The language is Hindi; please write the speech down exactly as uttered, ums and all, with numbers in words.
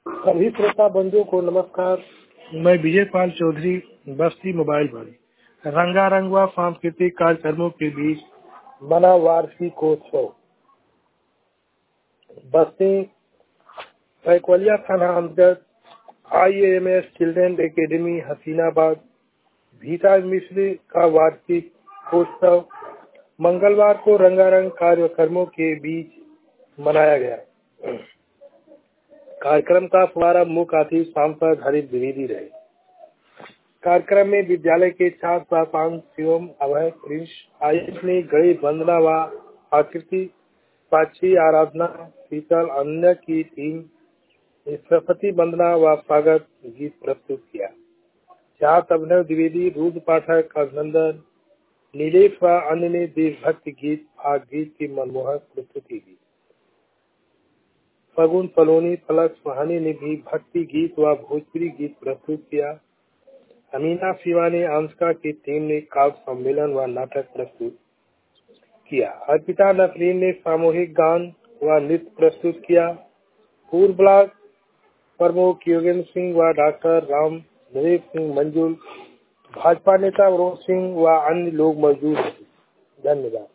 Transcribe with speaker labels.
Speaker 1: सभी श्रोता बंधुओं को नमस्कार। मैं विजय पाल चौधरी, बस्ती मोबाइल पर रंगारंग व सांस्कृतिक कार्यक्रमों के बीच बना वार्षिकोत्सव बस्ती पैकोलिया थाना अंतर्गत I A M S children academy Hasinabad Bhita Mishra का वार्षिकोत्सव मंगलवार को रंगारंग कार्यक्रमों के बीच मनाया गया। कार्यक्रम का शुभारंभ मुख्य अतिथि सांसद हरीश द्विवेदी रहे। कार्यक्रम में विद्यालय के छात्र छात्राओं शिवम अभय प्रिंस आयुष ने गणेश वंदना व आकृति साक्षी आराधना शीतल अन्य की टीम सरस्वती वंदना व स्वागत गीत प्रस्तुत किया। छात्र अभिनव द्विवेदी, रुद्र पाठक, अभिनंदन नीलेश व अन्य ने देशभक्ति गीत भाग गीत की मनमोहक प्रस्तुति दी। फगुन सलोनी फलक सुहानी ने भी भक्ति गीत व भोजपुरी गीत प्रस्तुत किया। अमीना शिवानी अंशका की टीम ने काव्य सम्मेलन व नाटक प्रस्तुत किया। अर्पिता नसरीन ने सामूहिक गान व नृत्य प्रस्तुत किया। पूर्व ब्लॉक प्रमुख योगेंद्र सिंह व डॉक्टर राम नरेश सिंह मंजुल, भाजपा नेता वरुण सिंह व अन्य लोग मौजूद थे। धन्यवाद।